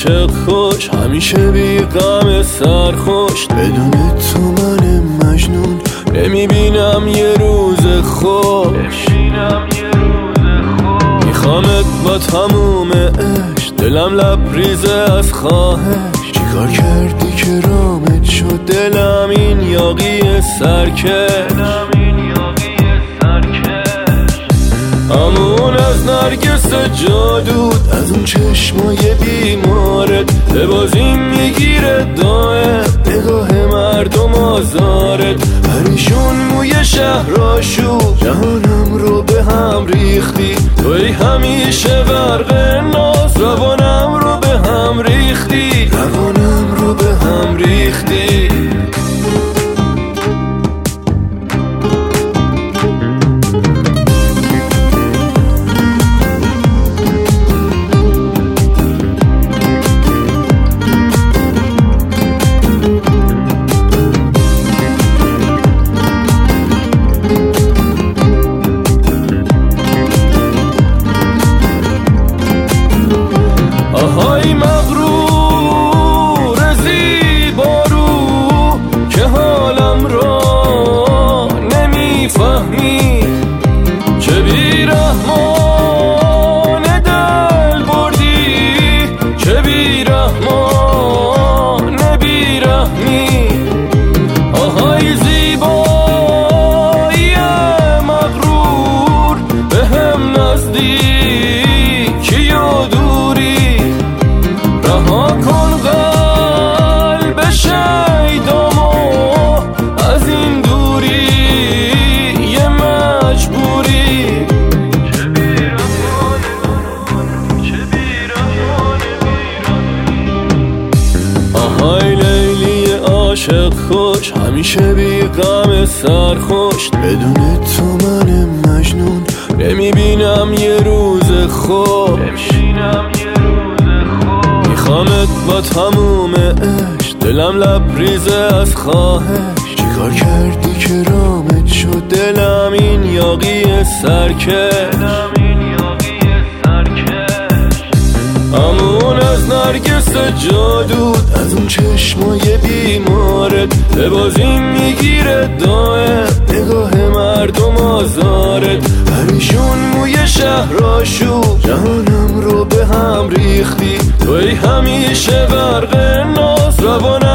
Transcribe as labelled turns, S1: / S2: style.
S1: عاشق خوش، همیشه بی غم سرخوش. بدون تو من مجنون نمیبینم یه روز خوش. میخوامت با تموم عشق، دلم لبریزه از خواهش. چیکار کردی که رامت شد دلم این یاغی سرکش؟ همون از نرگس جادود، از اون چشمای بیمارت، به بازی میگیره دائم نگاه مردم آزارت. پریشون موی شهراشو، جهانم رو به هم ریختی. توی همیشه برق ناز، روانم رو به هم ریختی. روانم رو به هم ریختی. آهای مغرور زیبارو که حالم را نمیفهمی. چه بیرحمان دل بردی، چه بیرحمان بیرحمی. آهای زیبایی مغرور، به هم نزدیکی و دوری. رها کن قلب شیدامو از این دوری یه مجبوری. چه بیرحمانه چه بیرحمانه آهای لیلی عاشق خوش، همیشه بی غم سرخوش. بدون تو من مجنون نمیبینم یه روز خوش. میخوامت با تموم عشق، دلم لبریزه از خواهش. چیکار کردی که رامت شد دلم این یاغی سرکش؟ همون از نرگس جادود، از اون چشمای بیمارت، به بازی میگیره دائم نگاه مردم آزارت. پریشون موی شهراشو، جهانم رو به هم ریختی. توی همیشه برق ناز، روانم